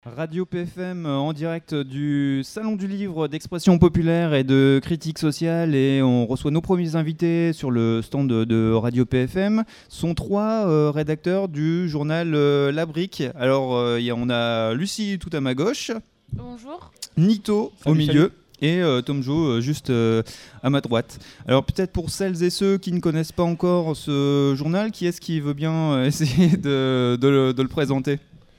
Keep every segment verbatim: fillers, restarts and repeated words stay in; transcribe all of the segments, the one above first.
Radio P F M en direct du Salon du Livre d'expression populaire et de critique sociale, et on reçoit nos premiers invités sur le stand de, de Radio P F M. Ce sont trois euh, rédacteurs du journal euh, La Brique. Alors euh, y a, on a Lucie tout à ma gauche. Bonjour. Nito salut, au milieu. Salut. Et euh, Tom Jo euh, juste euh, à ma droite. Alors peut-être pour celles et ceux qui ne connaissent pas encore ce journal, qui est-ce qui veut bien euh, essayer de, de, le, de le présenter ?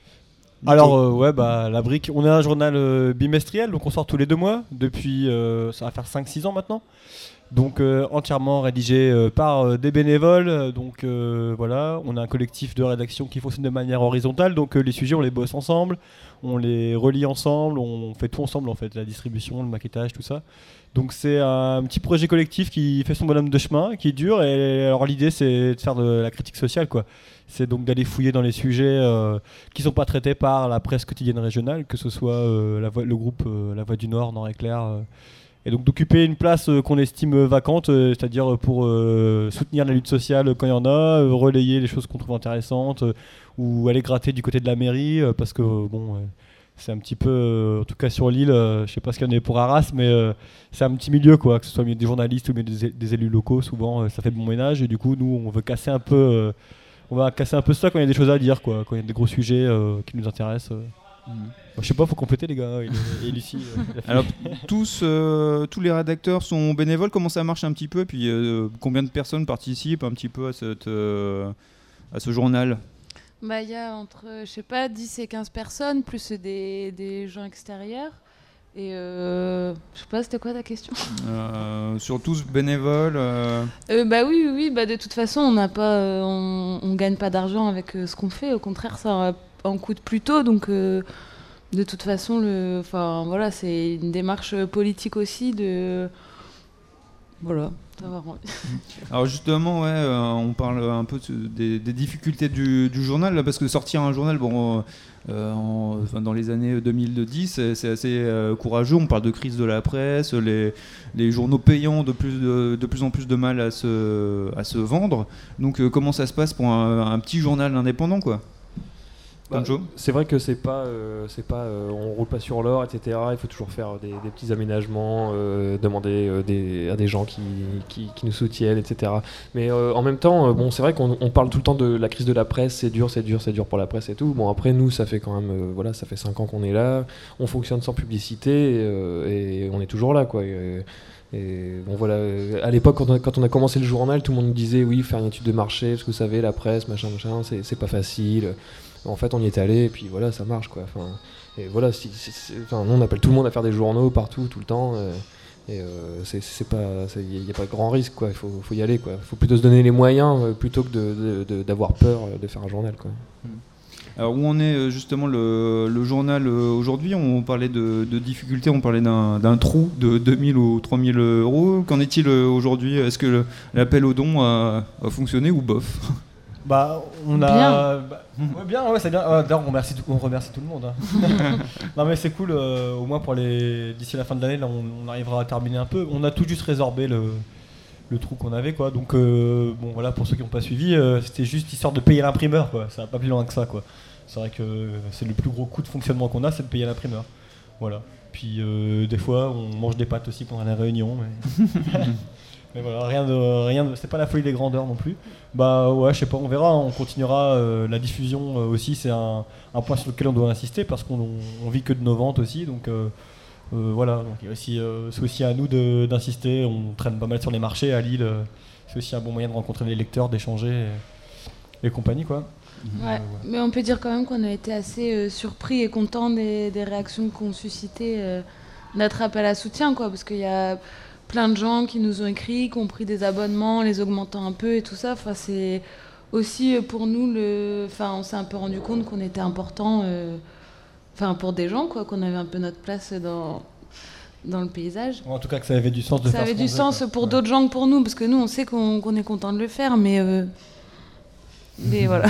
Alors euh, ouais bah La Brique, on est un journal euh, bimestriel, donc on sort tous les deux mois depuis euh, ça va faire cinq six ans maintenant. Donc euh, entièrement rédigé euh, par euh, des bénévoles, donc euh, voilà, on a un collectif de rédaction qui fonctionne de manière horizontale, donc euh, les sujets on les bosse ensemble, on les relie ensemble, on fait tout ensemble en fait, la distribution, le maquettage, tout ça. Donc c'est un petit projet collectif qui fait son bonhomme de chemin, qui est dur, et alors l'idée c'est de faire de la critique sociale quoi. C'est donc d'aller fouiller dans les sujets euh, qui ne sont pas traités par la presse quotidienne régionale, que ce soit euh, la voix, le groupe euh, La Voix du Nord, Nord Éclair, euh, et donc d'occuper une place euh, qu'on estime vacante, euh, c'est-à-dire pour euh, soutenir la lutte sociale quand il y en a, euh, relayer les choses qu'on trouve intéressantes, euh, ou aller gratter du côté de la mairie, euh, parce que euh, bon, euh, c'est un petit peu, euh, en tout cas sur l'île, euh, je sais pas ce qu'il y en a pour Arras, mais euh, c'est un petit milieu quoi, que ce soit des journalistes ou des, des élus locaux, souvent euh, ça fait bon ménage, et du coup nous on veut casser un peu... Euh, On va casser un peu ça quand il y a des choses à dire, quoi, quand il y a des gros sujets euh, qui nous intéressent. Euh. Mmh. Bah, je sais pas, faut compléter les gars. Et, et Lucie. Euh, Alors tous, euh, tous les rédacteurs sont bénévoles. Comment ça marche un petit peu? Et puis euh, combien de personnes participent un petit peu à, cette, euh, à ce journal? Bah il y a entre, je sais pas, dix et quinze personnes, plus des, des gens extérieurs. Et euh, je sais pas, c'était quoi ta question? euh, Sur tous bénévoles euh... Euh, Bah oui, oui, oui, bah de toute façon, on n'a pas, euh, on, on gagne pas d'argent avec euh, ce qu'on fait. Au contraire, ça en coûte plus tôt. Donc, euh, de toute façon, le, enfin voilà, c'est une démarche politique aussi de, voilà. Alors justement, ouais, euh, on parle un peu de, des, des difficultés du, du journal, là, parce que sortir un journal, bon, euh, en, enfin, dans les années deux mille dix, c'est, c'est assez euh, courageux. On parle de crise de la presse, les, les journaux payants de plus, de, de plus en plus de mal à se, à se vendre. Donc euh, comment ça se passe pour un, un petit journal indépendant, quoi? Bah, c'est vrai que c'est pas, euh, c'est pas, euh, on roule pas sur l'or, et cetera. Il faut toujours faire des, des petits aménagements, euh, demander euh, des, à des gens qui, qui, qui nous soutiennent, et cetera. Mais euh, en même temps, euh, bon, c'est vrai qu'on on parle tout le temps de la crise de la presse. C'est dur, c'est dur, c'est dur pour la presse et tout. Bon, après nous, ça fait quand même, euh, voilà, ça fait cinq ans qu'on est là. On fonctionne sans publicité et, euh, et on est toujours là, quoi. Et, Et bon voilà, à l'époque quand on, a, quand on a commencé le journal, tout le monde nous disait oui, faire une étude de marché, parce que vous savez, la presse, machin, machin, c'est, c'est pas facile. En fait, on y est allé, et puis voilà, ça marche quoi. Enfin, et voilà, si, si, si, enfin, on appelle tout le monde à faire des journaux partout, tout le temps. Euh, et euh, c'est, c'est pas, il n'y a pas de grand risque quoi. Il faut, faut y aller quoi. Il faut plutôt se donner les moyens euh, plutôt que de, de, de, d'avoir peur de faire un journal quoi. Mmh. Alors où en est justement le, le journal aujourd'hui? On parlait de, de difficultés, on parlait d'un, d'un trou de deux mille ou trois mille euros. Qu'en est-il aujourd'hui? Est-ce que le, l'appel aux dons a, a fonctionné ou bof? Bah, on a... Bien, bah, ouais, bien, ouais, c'est bien. Euh, d'ailleurs, on remercie, tout, on remercie tout le monde. Hein. Non mais c'est cool, euh, au moins pour les... d'ici la fin de l'année, là, on, on arrivera à terminer un peu. On a tout juste résorbé le... le trou qu'on avait quoi, donc euh, bon voilà, pour ceux qui n'ont pas suivi, euh, c'était juste histoire de payer l'imprimeur quoi, ça va pas plus loin que ça quoi. C'est vrai que c'est le plus gros coût de fonctionnement qu'on a, c'est de payer l'imprimeur, voilà. Puis euh, des fois on mange des pâtes aussi pendant la réunion, mais, mais voilà, rien de, rien de, c'est pas la folie des grandeurs non plus. Bah ouais, je sais pas, on verra, on continuera euh, la diffusion euh, aussi, c'est un, un point sur lequel on doit insister parce qu'on on, on vit que de nos ventes aussi, donc euh, Euh, voilà, donc il y a aussi, euh, c'est aussi à nous de, d'insister. On traîne pas mal sur les marchés à Lille. Euh, c'est aussi un bon moyen de rencontrer les lecteurs, d'échanger et, et compagnie, quoi. Ouais, euh, ouais. Mais on peut dire quand même qu'on a été assez euh, surpris et contents des, des réactions qu'ont suscité euh, notre appel à soutien, quoi, parce qu'il y a plein de gens qui nous ont écrit, qui ont pris des abonnements, les augmentant un peu et tout ça. Enfin, c'est aussi pour nous, le, enfin, on s'est un peu rendu compte qu'on était important. Euh, Enfin, pour des gens, quoi, qu'on avait un peu notre place dans, dans le paysage. En tout cas, que ça avait du sens de ça faire avait ce du faisait, sens quoi. pour Ouais. d'autres gens que pour nous, parce que nous, on sait qu'on, qu'on est content de le faire, mais... Euh, mais voilà.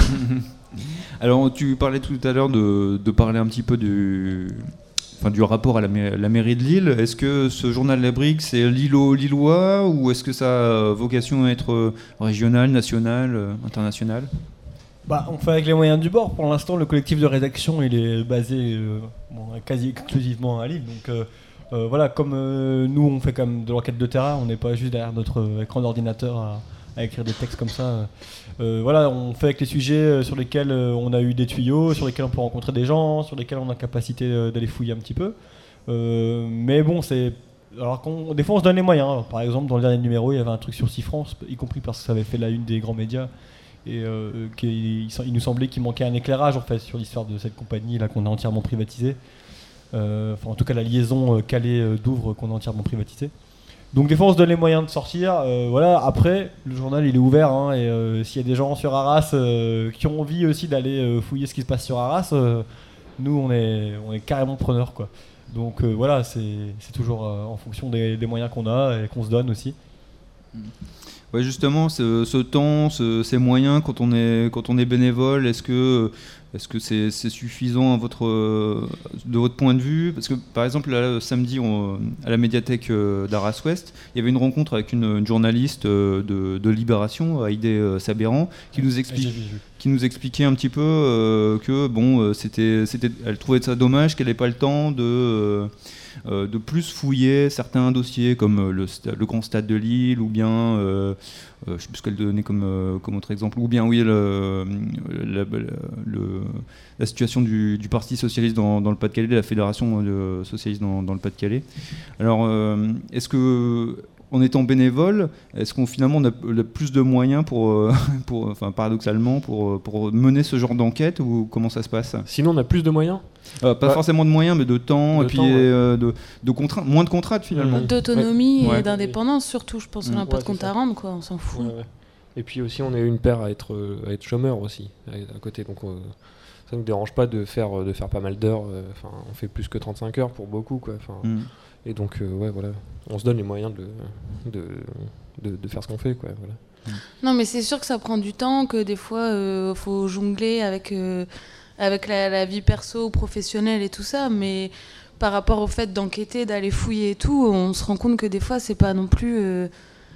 Alors, tu parlais tout à l'heure de, de parler un petit peu du... Enfin, du rapport à la, ma- la mairie de Lille. Est-ce que ce journal La Brique, c'est Lillo-Lillois, ou est-ce que ça a vocation à être régional, national, international? Bah, on fait avec les moyens du bord. Pour l'instant, le collectif de rédaction, il est basé euh, bon, quasi exclusivement à Lille. Donc euh, euh, voilà, comme euh, nous, on fait comme de l'enquête de terrain, on n'est pas juste derrière notre euh, écran d'ordinateur à, à écrire des textes comme ça. Euh, voilà, on fait avec les sujets sur lesquels euh, on a eu des tuyaux, sur lesquels on peut rencontrer des gens, sur lesquels on a capacité euh, d'aller fouiller un petit peu. Euh, mais bon, c'est... Alors qu'on, des fois on se donne les moyens. Par exemple, dans le dernier numéro, il y avait un truc sur Cifrance, y compris parce que ça avait fait la une des grands médias. Et euh, qu'il, il nous semblait qu'il manquait un éclairage en fait sur l'histoire de cette compagnie là qu'on a entièrement privatisée. Euh, enfin, en tout cas, la liaison euh, Calais-Douvres qu'on a entièrement privatisée. Donc des fois, on se donne les moyens de sortir. Euh, voilà. Après, le journal il est ouvert hein, et euh, s'il y a des gens sur Arras euh, qui ont envie aussi d'aller euh, fouiller ce qui se passe sur Arras, euh, nous on est on est carrément preneurs quoi. Donc euh, voilà, c'est c'est toujours euh, en fonction des, des moyens qu'on a et qu'on se donne aussi. Ouais, justement, ce, ce temps, ce, ces moyens, quand on est, quand on est bénévole, est-ce que, est-ce que c'est, c'est suffisant à votre, de votre point de vue ? Parce que, par exemple, là, samedi, on, à la médiathèque d'Arras-Ouest, il y avait une rencontre avec une, une journaliste de, de Libération, Haïdé Sabéran, qui nous explique, qui nous expliquait un petit peu euh, que, bon, c'était, c'était, elle trouvait ça dommage qu'elle n'ait pas le temps de... Euh, Euh, de plus fouiller certains dossiers comme le, le Grand Stade de Lille ou bien, euh, euh, je ne sais plus ce qu'elle donnait comme, euh, comme autre exemple, ou bien oui, le, le, le, la situation du, du Parti Socialiste dans, dans le Pas-de-Calais, de la Fédération de Socialiste dans, dans le Pas-de-Calais. Alors, euh, est-ce que... En étant bénévole, est-ce qu'on finalement on a, on a plus de moyens pour, pour, enfin paradoxalement, pour, pour mener ce genre d'enquête ou comment ça se passe ? Sinon, on a plus de moyens ? euh, Pas ouais. forcément de moyens, mais de temps de et puis temps, ouais. euh, de, de contraintes, moins de contraintes finalement. D'autonomie ouais. et d'indépendance surtout, je pense qu'on n'a mmh. pas ouais, de compte à rendre, quoi, on s'en fout. Ouais, ouais. Et puis aussi, on est une paire à être, à être chômeur aussi, à côté, donc euh, ça ne nous dérange pas de faire, de faire pas mal d'heures, enfin, euh, on fait plus que trente-cinq heures pour beaucoup, quoi. Mmh. Et donc, euh, ouais, voilà, on se donne les moyens de, de, de, de faire ce qu'on fait, quoi, voilà. Non, mais c'est sûr que ça prend du temps, que des fois, il euh, faut jongler avec, euh, avec la, la vie perso, professionnelle et tout ça, mais par rapport au fait d'enquêter, d'aller fouiller et tout, on se rend compte que des fois, c'est pas non plus euh,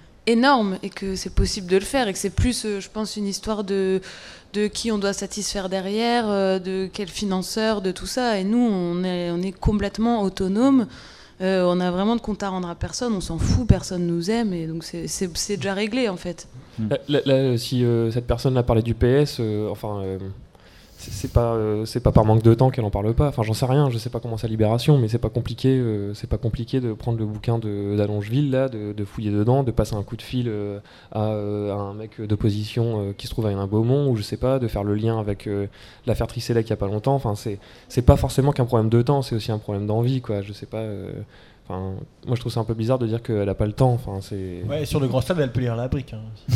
énorme et que c'est possible de le faire et que c'est plus, euh, je pense, une histoire de, de qui on doit satisfaire derrière, euh, de quel financeur, de tout ça. Et nous, on est, on est complètement autonome. Euh, on a vraiment de compte à rendre à personne, on s'en fout, personne nous aime et donc c'est, c'est, c'est déjà réglé en fait. Là, là, là si euh, cette personne a parlé du P S, euh, enfin euh, c'est, c'est pas euh, c'est pas par manque de temps qu'elle en parle pas. Enfin j'en sais rien, je sais pas comment c'est Libération, mais c'est pas compliqué, euh, c'est pas compliqué de prendre le bouquin de, d'Allongeville là, de, de fouiller dedans, de passer un coup de fil euh, à, euh, à un mec d'opposition euh, qui se trouve à un Beaumont ou je sais pas, de faire le lien avec euh, l'affaire Tricellec il y a pas longtemps. Enfin c'est c'est pas forcément qu'un problème de temps, c'est aussi un problème d'envie quoi. Je sais pas. Euh, Enfin, moi je trouve ça un peu bizarre de dire qu'elle a pas le temps. Enfin, c'est... Ouais, sur le Grand Stade, elle peut lire la brique. Hein.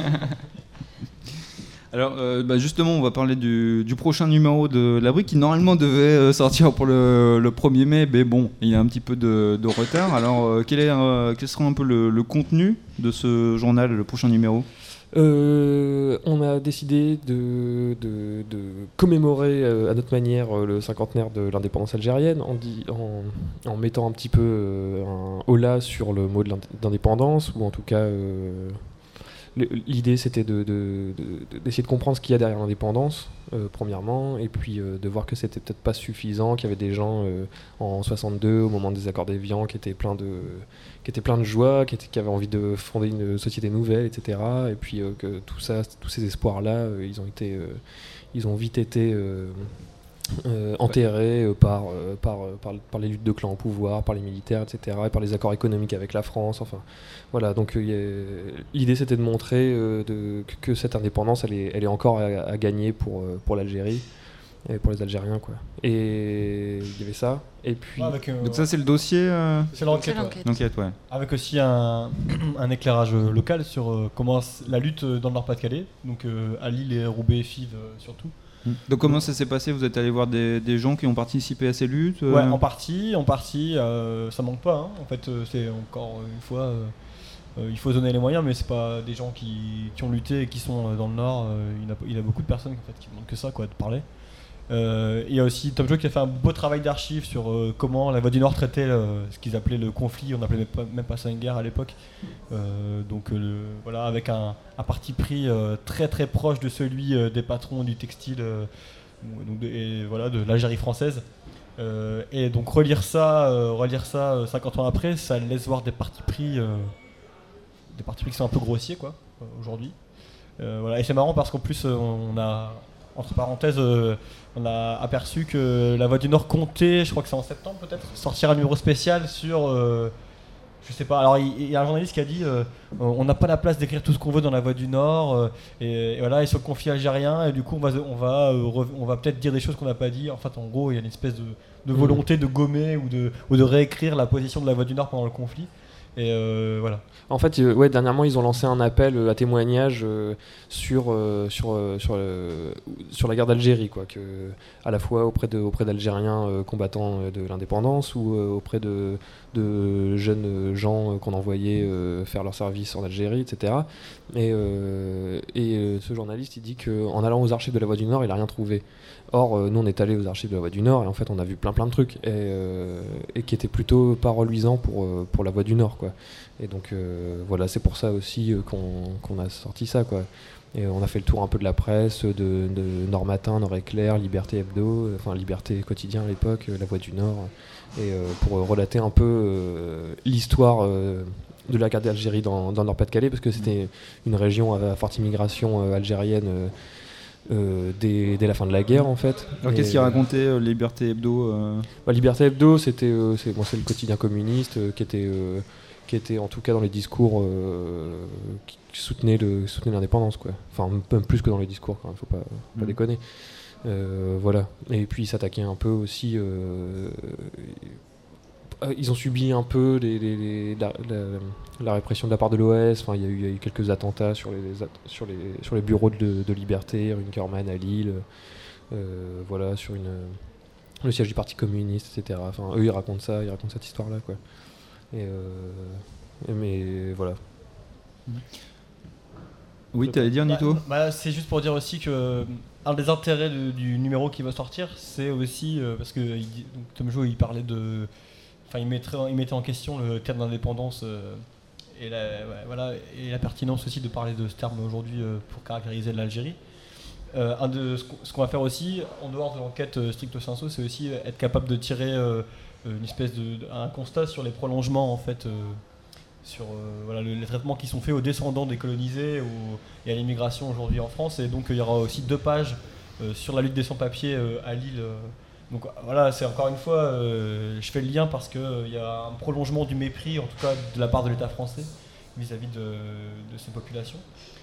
Alors euh, bah justement, on va parler du, du prochain numéro de La Brique qui normalement devait euh, sortir pour le, le premier mai, mais bon, il y a un petit peu de, de retard. Alors euh, quel, est, euh, quel sera un peu le, le contenu de ce journal, le prochain numéro ? Euh, on a décidé de, de, de commémorer euh, à notre manière euh, le cinquantenaire de l'indépendance algérienne en, di- en, en mettant un petit peu euh, un holà sur le mot de l'indépendance, ou en tout cas euh, l'idée c'était de, de, de, d'essayer de comprendre ce qu'il y a derrière l'indépendance, euh, premièrement, et puis euh, de voir que c'était peut-être pas suffisant, qu'il y avait des gens euh, en soixante-deux, au moment des accords d'Évian, qui étaient pleins de, qui étaient pleins de joie, qui, étaient, qui avaient envie de fonder une société nouvelle, et cetera. Et puis euh, que tout ça, tous ces espoirs-là, euh, ils ont été, euh, ils ont vite été euh, euh, enterrés euh, par, euh, par, par, par les luttes de clans au pouvoir, par les militaires, et cetera, et par les accords économiques avec la France. Enfin, voilà. Donc euh, l'idée, c'était de montrer euh, de, que, que cette indépendance, elle est, elle est encore à, à gagner pour, pour l'Algérie. Et pour les Algériens quoi. Et il y avait ça. Et puis. Ouais, avec, euh, Donc ça c'est le dossier. Euh... C'est l'enquête. C'est l'enquête. Ouais. L'enquête, ouais. Avec aussi un, un éclairage local sur euh, comment la lutte dans le Nord-Pas-de-Calais, donc euh, à Lille et Roubaix, Fives euh, surtout. Donc comment ça s'est passé ? Vous êtes allé voir des, des gens qui ont participé à ces luttes euh... Ouais, en partie, en partie, euh, ça manque pas. Hein. En fait, euh, c'est encore une fois, euh, euh, il faut donner les moyens, mais c'est pas des gens qui, qui ont lutté et qui sont euh, dans le Nord. Euh, il, y a, il y a beaucoup de personnes en fait, qui demandent que ça, quoi, de parler. Euh, il y a aussi Tom Jo qui a fait un beau travail d'archives sur euh, comment la Voix du Nord traitait euh, ce qu'ils appelaient le conflit, on n'appelait même pas, même pas ça une guerre à l'époque. Euh, donc euh, voilà, avec un, un parti pris euh, très très proche de celui euh, des patrons du textile, euh, donc de, et, voilà, de l'Algérie française. Euh, et donc relire ça, euh, relire ça euh, cinquante ans après, ça laisse voir des partis pris, euh, des partis pris qui sont un peu grossiers quoi, euh, aujourd'hui. Euh, voilà. Et c'est marrant parce qu'en plus euh, on a, entre parenthèses, euh, on a aperçu que la Voix du Nord comptait, je crois que c'est en septembre peut-être, sortir un numéro spécial sur, euh, je sais pas, alors il, il y a un journaliste qui a dit euh, on n'a pas la place d'écrire tout ce qu'on veut dans la Voix du Nord, euh, et, et voilà, et sur le conflit algérien, et du coup on va, on va, euh, on va peut-être dire des choses qu'on n'a pas dit. En fait, en gros, il y a une espèce de, de volonté de gommer ou de, ou de réécrire la position de la Voix du Nord pendant le conflit. Et euh, voilà. En fait, euh, ouais, dernièrement, ils ont lancé un appel euh, à témoignage euh, sur, euh, sur, euh, sur, euh, sur la guerre d'Algérie, quoi, que, à la fois auprès, de, auprès d'Algériens euh, combattants de l'indépendance ou euh, auprès de, de jeunes gens euh, qu'on envoyait euh, faire leur service en Algérie, et cetera. Et, euh, et euh, ce journaliste, il dit qu'en allant aux archives de la Voix du Nord, il n'a rien trouvé. Or, euh, nous, on est allé aux archives de la Voix du Nord et en fait, on a vu plein plein de trucs et, euh, et qui étaient plutôt pas reluisants pour, euh, pour la Voix du Nord, quoi. Et donc, euh, voilà, c'est pour ça aussi euh, qu'on, qu'on a sorti ça, quoi. Et on a fait le tour un peu de la presse, de, de Nord Matin, Nord Éclair, Liberté Hebdo, enfin Liberté Quotidien à l'époque, euh, La Voix du Nord, et euh, pour euh, relater un peu euh, l'histoire euh, de la guerre d'Algérie dans, dans le Nord-Pas-de-Calais, parce que c'était une région à forte immigration euh, algérienne. Euh, Euh, dès, dès la fin de la guerre en fait. Alors et qu'est-ce qu'il racontait euh, Liberté Hebdo euh... bah, Liberté Hebdo c'était euh, c'est, bon, c'est le quotidien communiste euh, qui était euh, qui était en tout cas dans les discours euh, qui soutenait le soutenait l'indépendance quoi. Enfin même plus que dans les discours quand même, faut pas pas mmh. déconner. Euh, voilà. Et puis ils s'attaquaient un peu aussi. Euh, ils ont subi un peu les, les, les, la, la, la répression de la part de l'O S. Enfin, il y a eu, il y a eu quelques attentats sur les, sur les, sur les bureaux de, de Liberté, Runkerman à Lille, euh, voilà, sur une, le siège du Parti communiste, et cetera. Enfin, eux, ils racontent ça, ils racontent cette histoire-là, quoi. Et euh, mais voilà. Oui, t'allais dire, Nito ? bah, bah, C'est juste pour dire aussi que un des intérêts de, du numéro qui va sortir, c'est aussi euh, parce que il, donc, Tom Jo, il parlait de Enfin, il, mettrait, il mettait en question le terme d'indépendance euh, et, la, ouais, voilà, et la pertinence aussi de parler de ce terme aujourd'hui euh, pour caractériser l'Algérie. Euh, un de, ce, qu'on, ce qu'on va faire aussi, en dehors de l'enquête euh, stricto sensu, c'est aussi être capable de tirer euh, une espèce de, un constat sur les prolongements en fait, euh, sur euh, voilà, le, les traitements qui sont faits aux descendants des colonisés ou, et à l'immigration aujourd'hui en France. Et donc il y aura aussi deux pages euh, sur la lutte des sans-papiers euh, à Lille. Euh, Donc voilà, c'est encore une fois, euh, je fais le lien parce qu'il euh, y a un prolongement du mépris, en tout cas de la part de l'État français, vis-à-vis de, de ces populations.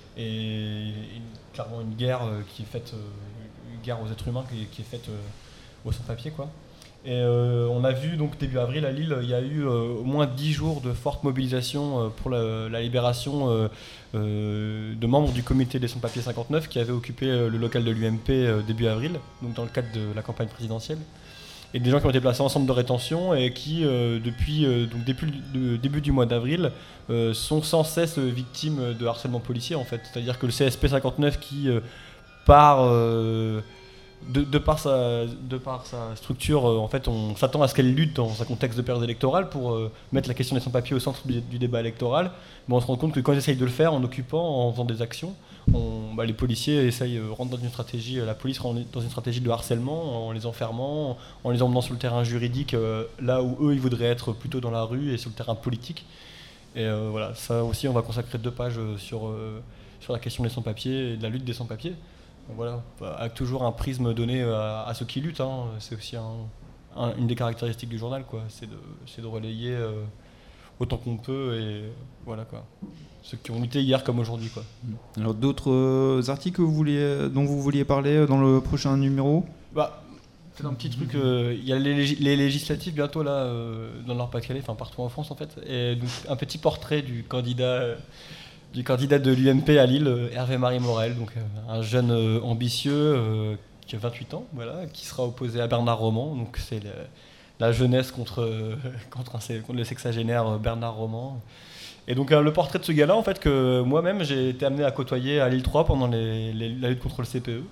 Et une, clairement une guerre euh, qui est faite, euh, une guerre aux êtres humains qui, qui est faite euh, aux sans-papiers, quoi. Et euh, on a vu donc début avril à Lille, il y a eu euh, au moins dix jours de forte mobilisation euh, pour la, la libération euh, euh, de membres du comité des sans-papiers cinquante-neuf qui avaient occupé euh, le local de l'U M P euh, début avril, donc dans le cadre de la campagne présidentielle. Et des gens qui ont été placés en centre de rétention et qui, euh, depuis, euh, donc depuis le début du mois d'avril, euh, sont sans cesse victimes de harcèlement policier, en fait. C'est-à-dire que le C S P cinquante-neuf qui euh, part... Euh, De, de, par sa, de par sa structure, euh, en fait, on s'attend à ce qu'elle lutte dans un contexte de période électorale pour euh, mettre la question des sans-papiers au centre du, du débat électoral. Mais on se rend compte que quand ils essayent de le faire, en occupant, en faisant des actions, on, bah, les policiers essayent, euh, rentrent dans une stratégie, la police rentre dans une stratégie de harcèlement, en les enfermant, en, en les emmenant sur le terrain juridique, euh, là où eux, ils voudraient être plutôt dans la rue et sur le terrain politique. Et euh, voilà, ça aussi, on va consacrer deux pages euh, sur, euh, sur la question des sans-papiers et de la lutte des sans-papiers. Voilà, avec toujours un prisme donné à, à ceux qui luttent, hein. C'est aussi un, un, une des caractéristiques du journal, quoi. C'est de, c'est de relayer euh, autant qu'on peut et voilà, quoi. Ceux qui ont lutté hier comme aujourd'hui, quoi. Alors d'autres euh, articles que vous vouliez, dont vous vouliez parler dans le prochain numéro ? Bah, c'est un petit truc. Il euh, y a les, lég- les législatives bientôt là euh, dans le Nord-Pas-de-Calais, enfin partout en France en fait. Et donc un petit portrait du candidat. Euh, du candidat de l'U M P à Lille, Hervé-Marie Morel, donc euh, un jeune euh, ambitieux euh, qui a vingt-huit ans, voilà, qui sera opposé à Bernard Roman, donc c'est le, la jeunesse contre, euh, contre, un, contre le sexagénaire Bernard Roman. Et donc euh, le portrait de ce gars-là, en fait, que moi-même j'ai été amené à côtoyer à Lille trois pendant les, les, la lutte contre le C P E.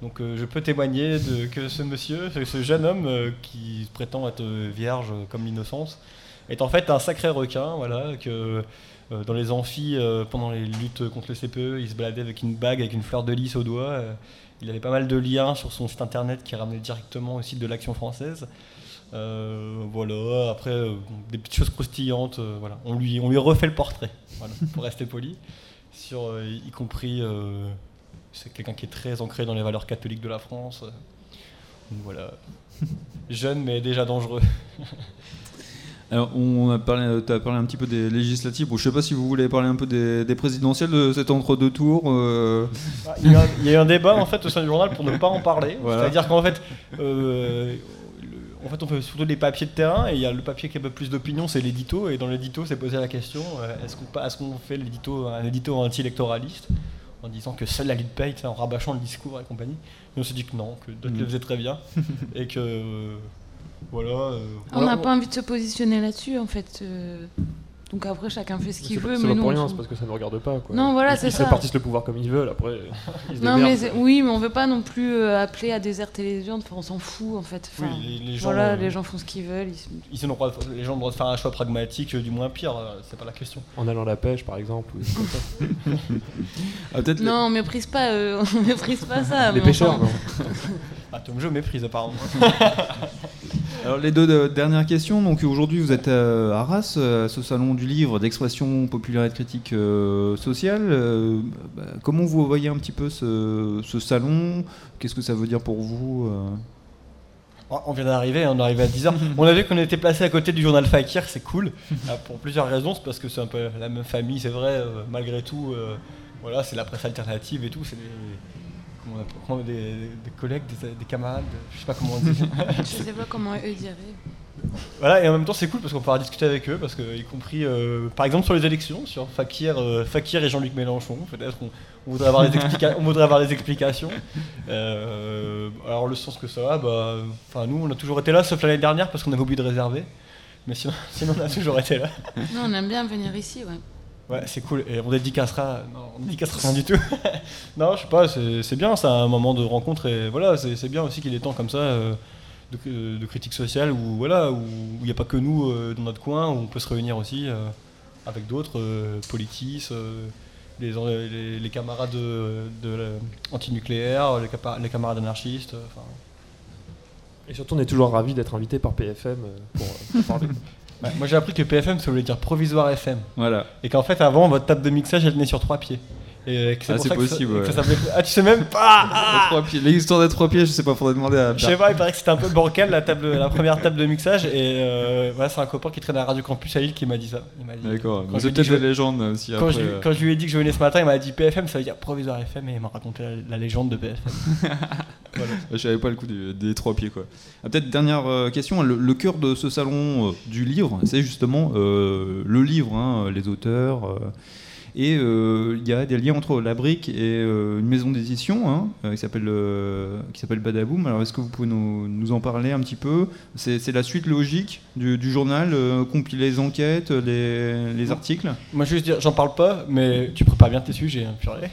Donc euh, je peux témoigner de, que ce monsieur, ce jeune homme euh, qui prétend être vierge comme l'innocence, est en fait un sacré requin, voilà, que euh, dans les amphis, euh, pendant les luttes contre le C P E, il se baladait avec une bague, avec une fleur de lys au doigt. Euh, il avait pas mal de liens sur son site internet qui ramenait directement au site de l'Action française. Euh, voilà, après, euh, des petites choses croustillantes, euh, voilà. on, lui, on lui refait le portrait, voilà, pour rester poli, sur, euh, y compris... Euh, c'est quelqu'un qui est très ancré dans les valeurs catholiques de la France. Donc voilà, jeune mais déjà dangereux. Alors, on a parlé, tu as parlé un petit peu des législatives. Bon, je ne sais pas si vous voulez parler un peu des, des présidentielles de cet entre-deux tours. Euh... Ah, il, y a, il y a eu un débat en fait au sein du journal pour ne pas en parler. Voilà. C'est-à-dire qu'en fait, euh, le, en fait, on fait surtout des papiers de terrain et il y a le papier qui a un peu plus d'opinion, c'est l'édito. Et dans l'édito, c'est posé la question euh, est-ce qu'on, est-ce qu'on fait l'édito, un édito anti-électoraliste en disant que seule la Ligue paye, en rabâchant le discours et compagnie. Mais on s'est dit que non, que d'autres mmh. le faisaient très bien. et que. Euh, voilà. Euh, on n'a voilà, pas envie de se positionner là-dessus, en fait. Euh, donc après, chacun fait ce qu'il c'est veut. C'est mais pas nous, pour rien, on... c'est parce que ça ne regarde pas. Quoi. Non, voilà, ils, c'est ils ça. Ils répartissent le pouvoir comme ils veulent, après, ils se non, démerdent. mais c'est... Oui, mais on veut pas non plus euh, appeler à déserter les urnes. Enfin, on s'en fout, en fait. Enfin, oui, les, les gens, voilà, euh, les gens font ce qu'ils veulent. Ils... Ils ont droit de, les gens ont le droit de faire un choix pragmatique, euh, du moins pire, euh, c'est pas la question. En allant à la pêche, par exemple. Ou ah, peut-être non, les... on méprise pas, euh, on méprise pas ça. Les pêcheurs, enfin... non. Ah, Tom Joe méprise apparemment. Alors les deux de, dernières questions. Donc aujourd'hui vous êtes à Arras, à ce salon du livre d'expression populaire et de critique euh, sociale. Euh, bah, comment vous voyez un petit peu ce, ce salon ? Qu'est-ce que ça veut dire pour vous euh... On vient d'arriver, on est arrivé à dix heures. On a vu qu'on était placé à côté du journal Fakir, c'est cool. Pour plusieurs raisons, c'est parce que c'est un peu la même famille, c'est vrai, euh, malgré tout. Euh, voilà, c'est la presse alternative et tout. C'est des, comment on appelle, des, des collègues, des, des camarades, je sais pas comment on dit. Je sais pas comment eux diraient. Voilà, et en même temps c'est cool parce qu'on pourra discuter avec eux, parce que y compris euh, par exemple sur les élections, sur Fakir, euh, Fakir et Jean-Luc Mélenchon, peut-être on, on, voudrait, avoir les explica- on voudrait avoir les explications. Euh, alors le sens que ça a, bah, nous on a toujours été là, sauf l'année dernière parce qu'on avait oublié de réserver, mais sinon, sinon on a toujours été là. Non, on aime bien venir ici, ouais. Ouais, c'est cool, et on dédicacera, non, on dédicacera rien du tout. Non, je sais pas, c'est, c'est bien, c'est un moment de rencontre, et voilà, c'est, c'est bien aussi qu'il y ait des temps comme ça, euh, de, de critique sociale, où voilà, où il n'y a pas que nous euh, dans notre coin, où on peut se réunir aussi euh, avec d'autres, euh, politis, euh, les, les, les camarades de, de antinucléaires, les, capa- les camarades anarchistes, enfin... Et surtout, on est toujours ravis d'être invités par P F M pour, pour parler. Ouais, moi j'ai appris que P F M ça voulait dire provisoire F M. Voilà. Et qu'en fait avant votre table de mixage elle tenait sur trois pieds. Et que c'est ah, pour c'est ça possible, que ça, ouais. que ça s'appelait... Ah tu sais même pas ah trois pieds. L'histoire des trois pieds, je sais pas, faudrait demander à... Je sais pas, il paraît que c'était un peu bancal la, table, la première table de mixage. Et euh, voilà, c'est un copain qui traîne à Radio Campus à Lille qui m'a dit ça. Il m'a dit, d'accord, c'est peut-être des légendes aussi quand, après, je, euh... quand je lui ai dit que je venais ce matin, il m'a dit P F M ça veut dire provisoire F M. Et il m'a raconté la, la légende de P F M. Voilà. Je savais pas le coup du, des trois pieds quoi. Ah, peut-être dernière euh, question, le, le cœur de ce salon euh, du livre, c'est justement euh, le livre, hein, les auteurs, euh, et il euh, y a des liens entre La Brique et euh, une maison d'édition hein, euh, qui s'appelle euh, qui s'appelle Badaboom. Alors est-ce que vous pouvez nous, nous en parler un petit peu ? C'est, c'est la suite logique du, du journal, euh, compiler les enquêtes, les, les articles. Moi je veux juste dire, j'en parle pas, mais tu prépares bien tes sujets, hein, purée.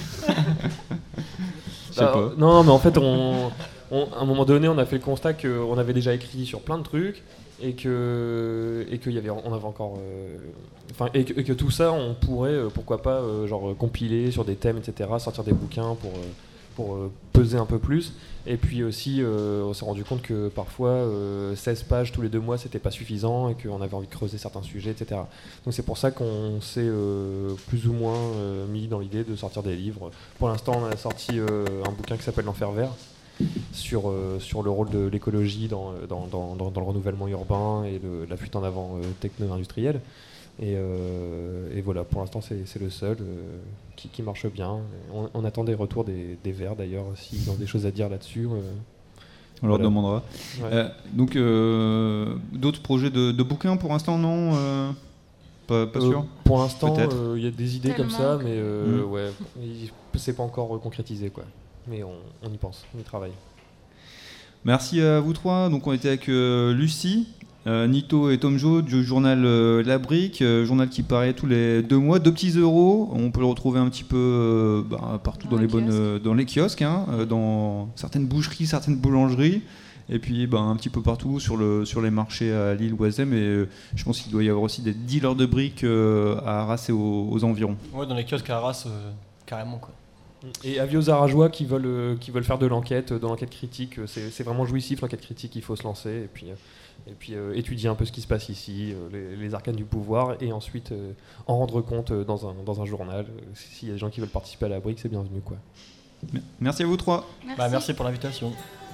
Bah, pas. Non, mais en fait, on, on, à un moment donné, on a fait le constat qu'on avait déjà écrit sur plein de trucs et que et qu'il y avait, on avait encore, enfin, euh, et, et que tout ça, on pourrait, euh, pourquoi pas, euh, genre compiler sur des thèmes, et cetera, sortir des bouquins pour euh, pour euh, peser un peu plus. Et puis aussi, euh, on s'est rendu compte que parfois, euh, seize pages tous les deux mois, c'était pas suffisant et qu'on avait envie de creuser certains sujets, et cetera. Donc c'est pour ça qu'on s'est euh, plus ou moins euh, mis dans l'idée de sortir des livres. Pour l'instant, on a sorti euh, un bouquin qui s'appelle L'Enfer vert, sur, euh, sur le rôle de l'écologie dans, dans, dans, dans, dans le renouvellement urbain et le, la fuite en avant euh, techno-industrielle. Et, euh, et voilà, pour l'instant, c'est, c'est le seul euh, qui, qui marche bien. On, on attend des retours des, des Verts, d'ailleurs, s'ils ont des choses à dire là-dessus. Euh, on leur voilà. demandera. Ouais. Euh, donc, euh, d'autres projets de, de bouquins pour l'instant, non euh, Pas, pas euh, sûr Pour l'instant, il euh, y a des idées Tellement comme ça, mais euh, mmh. ouais, c'est pas encore euh, concrétisé, quoi. Mais on, on y pense, on y travaille. Merci à vous trois. Donc, on était avec euh, Lucie, Euh, Nito et Tom Jo du journal euh, La Brique, euh, journal qui paraît tous les deux mois, deux petits euros. On peut le retrouver un petit peu euh, bah, partout dans, dans les, les bonnes, euh, dans les kiosques, hein, euh, dans certaines boucheries, certaines boulangeries, et puis bah, un petit peu partout sur, le, sur les marchés à Lille, Oisem. Et euh, je pense qu'il doit y avoir aussi des dealers de briques euh, à Arras et aux, aux environs. Ouais, dans les kiosques à Arras, euh, carrément quoi. Et avis aux Arageois qui veulent, euh, qui veulent faire de l'enquête, de l'enquête critique, c'est, c'est vraiment jouissif l'enquête critique, il faut se lancer et puis, euh, et puis euh, étudier un peu ce qui se passe ici, euh, les, les arcanes du pouvoir, et ensuite euh, en rendre compte euh, dans, un, dans un journal. Euh, s'il y a des gens qui veulent participer à la brique, c'est bienvenu quoi. Merci à vous trois. Merci, bah, merci pour l'invitation.